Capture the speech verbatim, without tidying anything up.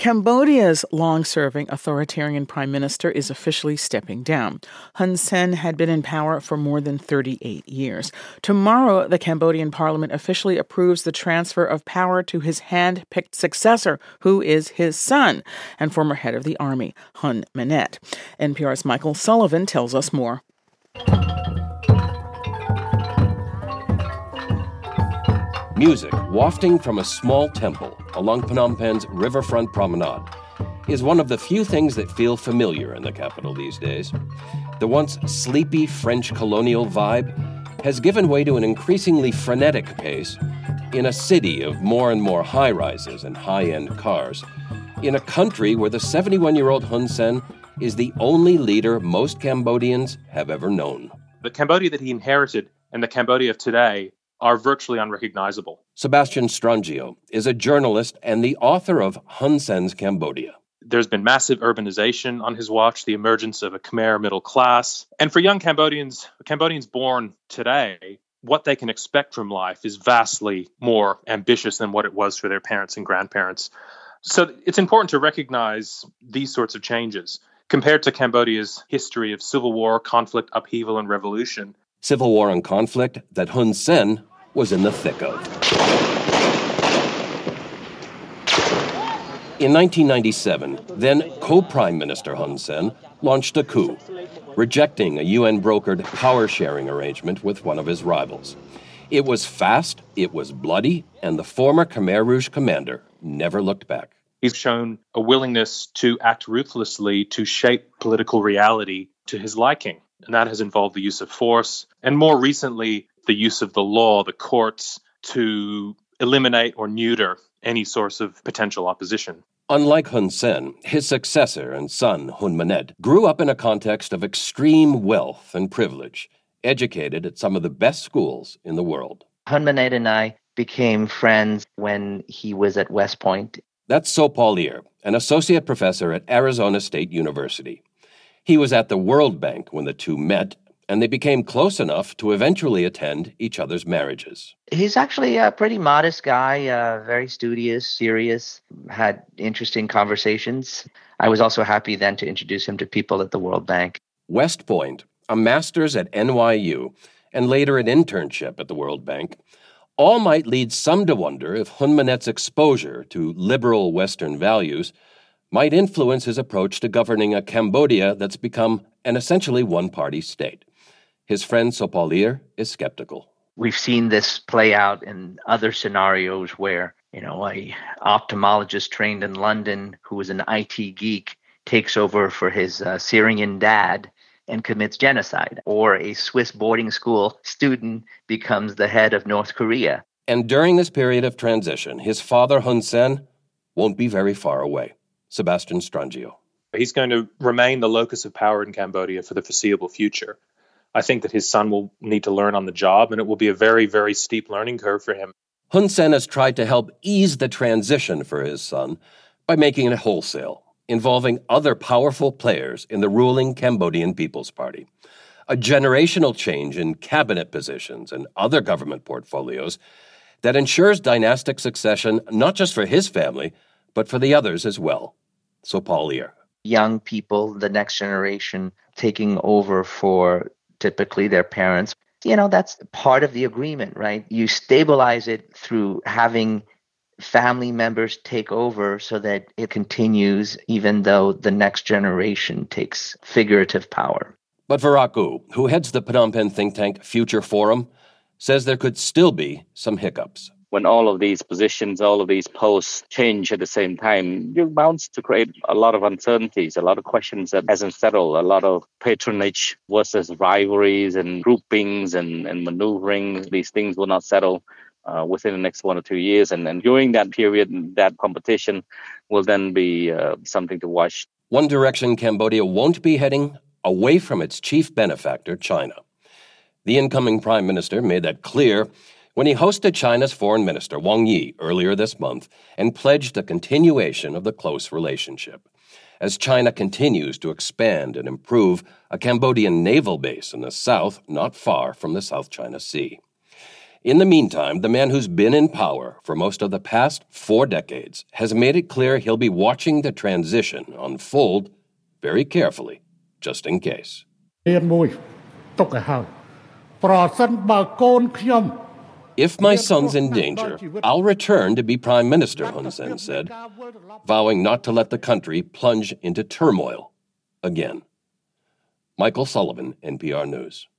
Cambodia's long-serving authoritarian prime minister is officially stepping down. Hun Sen had been in power for more than thirty-eight years. Tomorrow, the Cambodian parliament officially approves the transfer of power to his hand-picked successor, who is his son and former head of the army, Hun Manet. N P R's Michael Sullivan tells us more. Music wafting from a small temple along Phnom Penh's riverfront promenade is one of the few things that feel familiar in the capital these days. The once sleepy French colonial vibe has given way to an increasingly frenetic pace in a city of more and more high-rises and high-end cars, in a country where the seventy-one-year-old Hun Sen is the only leader most Cambodians have ever known. The Cambodia that he inherited and the Cambodia of today are virtually unrecognizable. Sebastian Strangio is a journalist and the author of Hun Sen's Cambodia. There's been massive urbanization on his watch, the emergence of a Khmer middle class. And for young Cambodians, Cambodians born today, what they can expect from life is vastly more ambitious than what it was for their parents and grandparents. So it's important to recognize these sorts of changes. Compared to Cambodia's history of civil war, conflict, upheaval, and revolution, Civil war and conflict that Hun Sen was in the thick of. In nineteen ninety-seven, then co-prime minister Hun Sen launched a coup, rejecting a U N-brokered power-sharing arrangement with one of his rivals. It was fast, it was bloody, and the former Khmer Rouge commander never looked back. He's shown a willingness to act ruthlessly to shape political reality to his liking. And that has involved the use of force, and more recently, the use of the law, the courts, to eliminate or neuter any source of potential opposition. Unlike Hun Sen, his successor and son, Hun Manet, grew up in a context of extreme wealth and privilege, educated at some of the best schools in the world. Hun Manet and I became friends when he was at West Point. That's Sopal Lir, an associate professor at Arizona State University. He was at the World Bank when the two met, and they became close enough to eventually attend each other's marriages. He's actually a pretty modest guy, uh, very studious, serious, had interesting conversations. I was also happy then to introduce him to people at the World Bank. West Point, a master's at N Y U, and later an internship at the World Bank, all might lead some to wonder if Hun Manet's exposure to liberal Western values might influence his approach to governing a Cambodia that's become an essentially one-party state. His friend Sopal Lir is skeptical. We've seen this play out in other scenarios where, you know, a ophthalmologist trained in London who was an I T geek takes over for his uh, Syrian dad and commits genocide, or a Swiss boarding school student becomes the head of North Korea. And during this period of transition, his father Hun Sen won't be very far away. Sebastian Strangio. He's going to remain the locus of power in Cambodia for the foreseeable future. I think that his son will need to learn on the job, and it will be a very, very steep learning curve for him. Hun Sen has tried to help ease the transition for his son by making it wholesale, involving other powerful players in the ruling Cambodian People's Party. A generational change in cabinet positions and other government portfolios that ensures dynastic succession not just for his family, but for the others as well. Sopal Lir. Young people, the next generation, taking over for typically their parents. You know, that's part of the agreement, right? You stabilize it through having family members take over so that it continues even though the next generation takes figurative power. But Viraku, who heads the Phnom Penh think tank Future Forum, says there could still be some hiccups. When all of these positions, all of these posts change at the same time, you're bound to create a lot of uncertainties, a lot of questions that hasn't settled, a lot of patronage versus rivalries and groupings and, and maneuvering. These things will not settle uh, within the next one or two years. And, and during that period, that competition will then be uh, something to watch. One direction Cambodia won't be heading, away from its chief benefactor, China. The incoming prime minister made that clear when he hosted China's foreign minister, Wang Yi, earlier this month and pledged a continuation of the close relationship. As China continues to expand and improve a Cambodian naval base in the south, not far from the South China Sea. In the meantime, the man who's been in power for most of the past four decades has made it clear he'll be watching the transition unfold very carefully, just in case. If my son's in danger, I'll return to be prime minister, Hun Sen said, vowing not to let the country plunge into turmoil again. Michael Sullivan, N P R News.